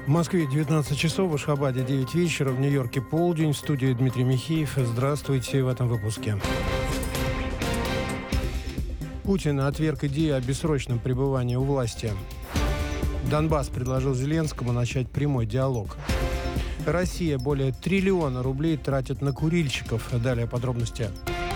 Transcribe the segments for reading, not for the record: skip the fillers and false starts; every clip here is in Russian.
В Москве 19 часов, в Ашхабаде 9 вечера, в Нью-Йорке полдень. В студии Дмитрий Михеев. Здравствуйте в этом выпуске. Путин отверг идею о бессрочном пребывании у власти. Донбасс предложил Зеленскому начать прямой диалог. Россия более 1 триллиона рублей тратит на курильщиков. Далее подробности.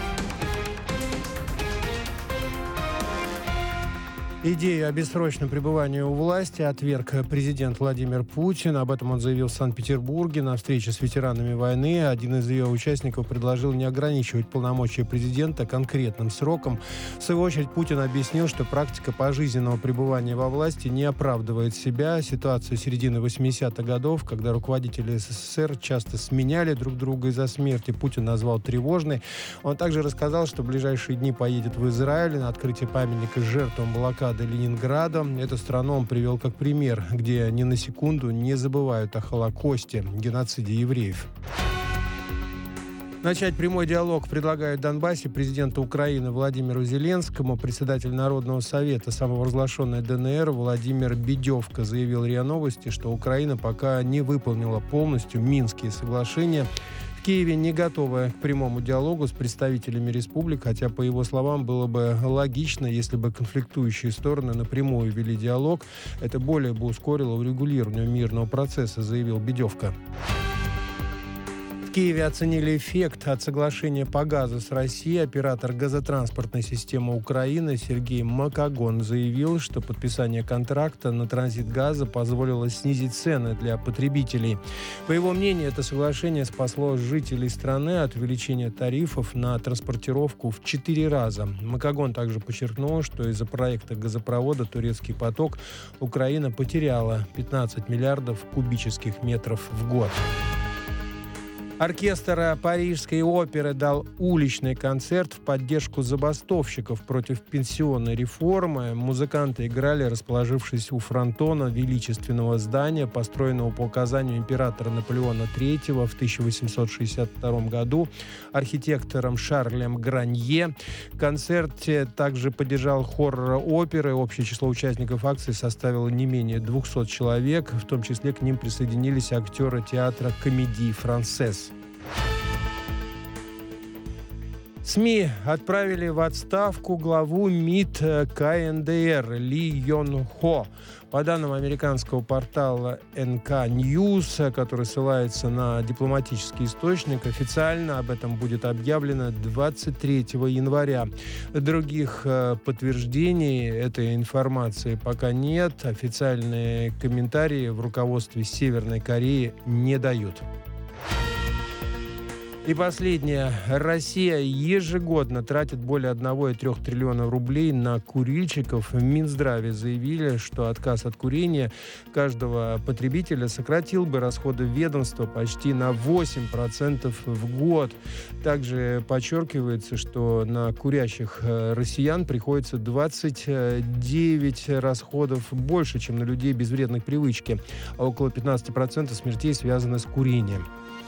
Идею о бессрочном пребывании у власти отверг президент Владимир Путин. Об этом он заявил в Санкт-Петербурге на встрече с ветеранами войны. Один из ее участников предложил не ограничивать полномочия президента конкретным сроком. В свою очередь Путин объяснил, что практика пожизненного пребывания во власти не оправдывает себя. Ситуацию середины 80-х годов, когда руководители СССР часто сменяли друг друга из-за смерти, Путин назвал тревожной. Он также рассказал, что в ближайшие дни поедет в Израиль на открытие памятника жертвам блокады Ленинграда. Эту страну он привел как пример, где ни на секунду не забывают о Холокосте, геноциде евреев. Начать прямой диалог предлагает в Донбассе президенту Украины Владимиру Зеленскому. Председатель Народного совета самопровозглашенной ДНР Владимир Бедевка заявил РИА Новости, что Украина пока не выполнила полностью Минские соглашения. В Киеве не готовы к прямому диалогу с представителями республик, хотя, по его словам, было бы логично, если бы конфликтующие стороны напрямую вели диалог. Это более бы ускорило урегулирование мирного процесса, заявил Бедевка. В Киеве оценили эффект от соглашения по газу с Россией. Оператор газотранспортной системы Украины Сергей Макагон заявил, что подписание контракта на транзит газа позволило снизить цены для потребителей. По его мнению, это соглашение спасло жителей страны от увеличения тарифов на транспортировку в 4 раза. Макагон также подчеркнул, что из-за проекта газопровода «Турецкий поток» Украина потеряла 15 миллиардов кубических метров в год. Оркестр Парижской оперы дал уличный концерт в поддержку забастовщиков против пенсионной реформы. Музыканты играли, расположившись у фронтона величественного здания, построенного по указанию императора Наполеона III в 1862 году архитектором Шарлем Гранье. В концерте также поддержал хор оперы. Общее число участников акции составило не менее 200 человек. В том числе к ним присоединились актеры театра «Комедии Франсез». СМИ отправили в отставку главу МИД КНДР Ли Йон Хо. По данным американского портала НК News, который ссылается на дипломатический источник, официально об этом будет объявлено 23 января. Других подтверждений этой информации пока нет. Официальные комментарии в руководстве Северной Кореи не дают. И последнее. Россия ежегодно тратит более 1,3 триллиона рублей на курильщиков. В Минздраве заявили, что отказ от курения каждого потребителя сократил бы расходы ведомства почти на 8% в год. Также подчеркивается, что на курящих россиян приходится 29 расходов больше, чем на людей без вредной привычки, а около 15% смертей связаны с курением.